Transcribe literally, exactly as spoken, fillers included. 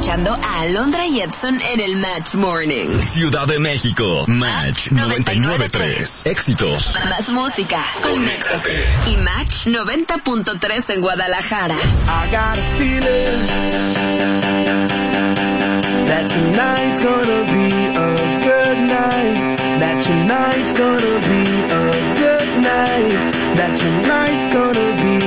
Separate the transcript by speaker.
Speaker 1: escuchando a Alondra y Edson en el Match Morning.
Speaker 2: Ciudad de México, Match noventa y nueve punto tres. Éxitos.
Speaker 1: Más música.
Speaker 2: Conéctate.
Speaker 1: Y Match noventa punto tres en Guadalajara.
Speaker 3: I got a feeling that tonight's gonna be a good night. That tonight's gonna be a good night. That tonight's gonna be